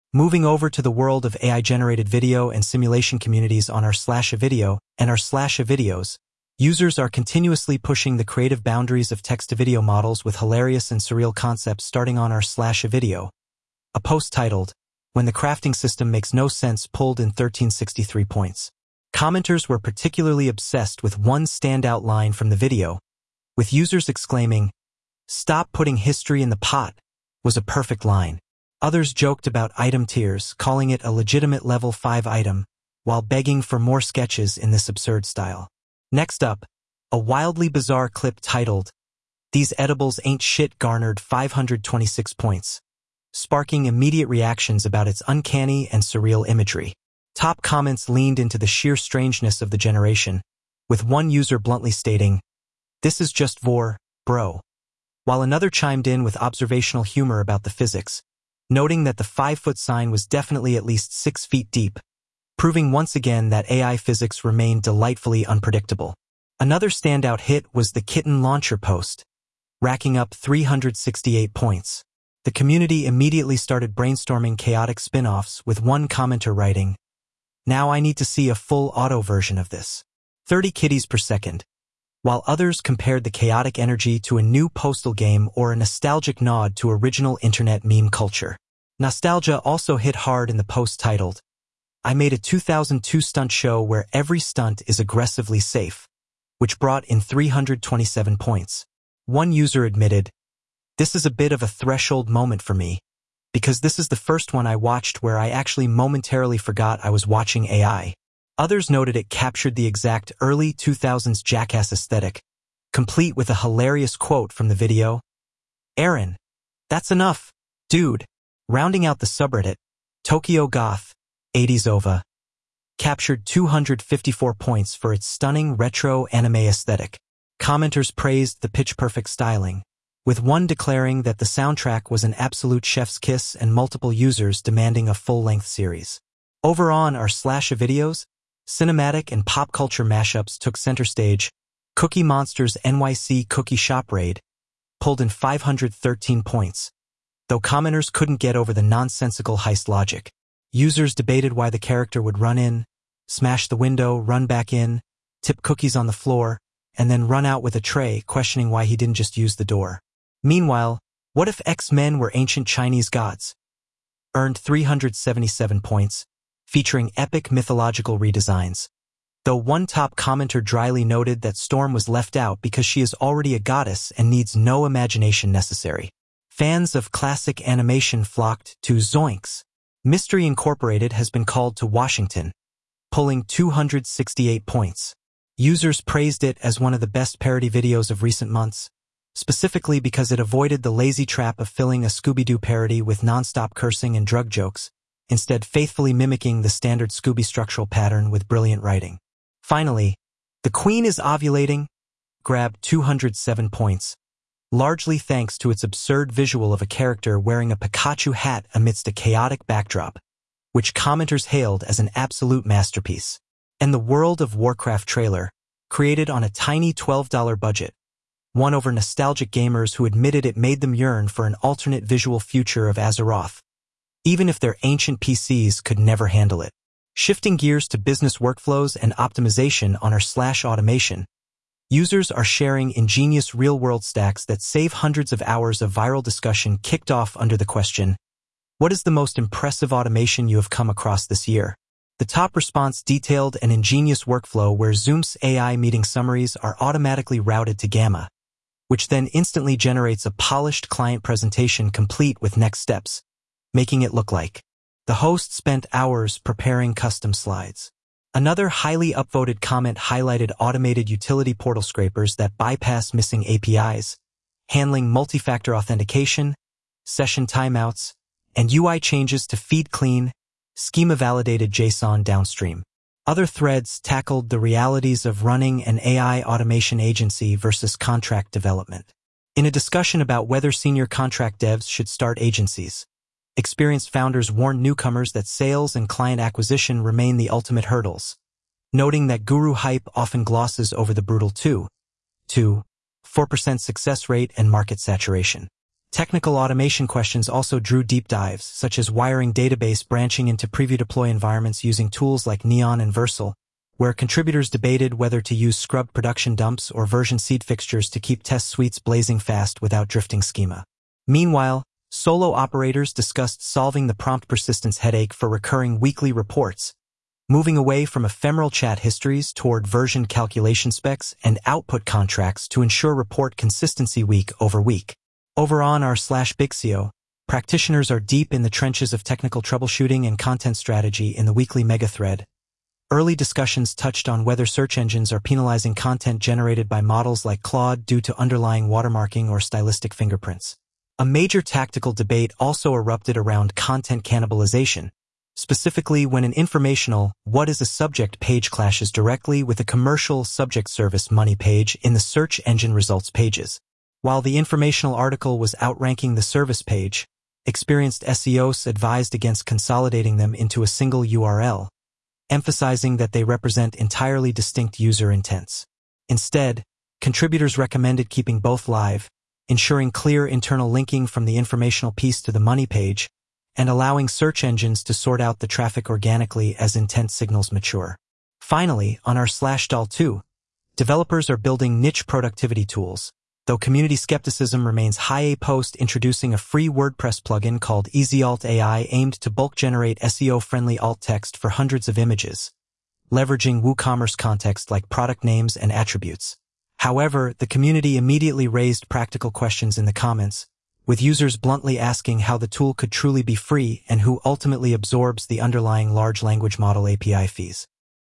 Moving over to the world of AI-generated video and simulation communities on r/video and r/videos, users are continuously pushing the creative boundaries of text-to-video models with hilarious and surreal concepts starting on r/video. A post titled, "When the crafting system makes no sense," pulled in 1363 points. Commenters were particularly obsessed with one standout line from the video, with users exclaiming, "Stop putting history in the pot," was a perfect line. Others joked about item tiers, calling it a legitimate level 5 item, while begging for more sketches in this absurd style. Next up, a wildly bizarre clip titled, "These edibles ain't shit" garnered 526 points, sparking immediate reactions about its uncanny and surreal imagery. Top comments leaned into the sheer strangeness of the generation, with one user bluntly stating, "This is just vor, bro," while another chimed in with observational humor about the physics, noting that the 5-foot sign was definitely at least 6 feet deep, proving once again that AI physics remained delightfully unpredictable. Another standout hit was the kitten launcher post, racking up 368 points. The community immediately started brainstorming chaotic spin-offs, with one commenter writing, "Now I need to see a full auto version of this. 30 kitties per second," while others compared the chaotic energy to a new Postal game or a nostalgic nod to original internet meme culture. Nostalgia also hit hard in the post titled, "I made a 2002 stunt show where every stunt is aggressively safe," which brought in 327 points. One user admitted, "This is a bit of a threshold moment for me, because this is the first one I watched where I actually momentarily forgot I was watching AI." Others noted it captured the exact early 2000s Jackass aesthetic, complete with a hilarious quote from the video, "Aaron, that's enough, dude." Rounding out the subreddit, Tokyo Goth, 80s OVA, captured 254 points for its stunning retro anime aesthetic. Commenters praised the pitch-perfect styling, with one declaring that the soundtrack was an absolute chef's kiss and multiple users demanding a full-length series. Over on r/videos, cinematic and pop culture mashups took center stage. Cookie Monster's NYC Cookie Shop Raid pulled in 513 points, though commenters couldn't get over the nonsensical heist logic. Users debated why the character would run in, smash the window, run back in, tip cookies on the floor, and then run out with a tray, questioning why he didn't just use the door. Meanwhile, What If X-Men Were Ancient Chinese Gods earned 377 points, featuring epic mythological redesigns. Though one top commenter dryly noted that Storm was left out because she is already a goddess and needs no imagination necessary. Fans of classic animation flocked to Zoinks. Mystery Incorporated has been called to Washington, pulling 268 points. Users praised it as one of the best parody videos of recent months, specifically because it avoided the lazy trap of filling a Scooby-Doo parody with non-stop cursing and drug jokes, instead faithfully mimicking the standard Scooby structural pattern with brilliant writing. Finally, The Queen is Ovulating grabbed 207 points, largely thanks to its absurd visual of a character wearing a Pikachu hat amidst a chaotic backdrop, which commenters hailed as an absolute masterpiece. And the World of Warcraft trailer, created on a tiny $12 budget, won over nostalgic gamers who admitted it made them yearn for an alternate visual future of Azeroth, even if their ancient PCs could never handle it. Shifting gears to business workflows and optimization on r/automation, users are sharing ingenious real-world stacks that save hundreds of hours of viral discussion kicked off under the question, "What is the most impressive automation you have come across this year?" The top response detailed an ingenious workflow where Zoom's AI meeting summaries are automatically routed to Gamma, which then instantly generates a polished client presentation complete with next steps, making it look like the host spent hours preparing custom slides. Another highly upvoted comment highlighted automated utility portal scrapers that bypass missing APIs, handling multi-factor authentication, session timeouts, and UI changes to feed clean, schema-validated JSON downstream. Other threads tackled the realities of running an AI automation agency versus contract development. In a discussion about whether senior contract devs should start agencies, experienced founders warned newcomers that sales and client acquisition remain the ultimate hurdles, noting that guru hype often glosses over the brutal 2-4% success rate and market saturation. Technical automation questions also drew deep dives, such as wiring database branching into preview deploy environments using tools like Neon and Versal, where contributors debated whether to use scrubbed production dumps or version seed fixtures to keep test suites blazing fast without drifting schema. Meanwhile, solo operators discussed solving the prompt persistence headache for recurring weekly reports, moving away from ephemeral chat histories toward version calculation specs and output contracts to ensure report consistency week over week. Over on r/Bixio, practitioners are deep in the trenches of technical troubleshooting and content strategy in the weekly megathread. Early discussions touched on whether search engines are penalizing content generated by models like Claude due to underlying watermarking or stylistic fingerprints. A major tactical debate also erupted around content cannibalization, specifically when an informational "what is a subject" page clashes directly with a commercial subject service money page in the search engine results pages. While the informational article was outranking the service page, experienced SEOs advised against consolidating them into a single URL, emphasizing that they represent entirely distinct user intents. Instead, contributors recommended keeping both live, ensuring clear internal linking from the informational piece to the money page, and allowing search engines to sort out the traffic organically as intent signals mature. Finally, on r/Dal2, developers are building niche productivity tools, though community skepticism remains high. A post introducing a free WordPress plugin called EasyAlt AI aimed to bulk generate SEO-friendly alt text for hundreds of images, leveraging WooCommerce context like product names and attributes. However, the community immediately raised practical questions in the comments, with users bluntly asking how the tool could truly be free and who ultimately absorbs the underlying large language model API fees.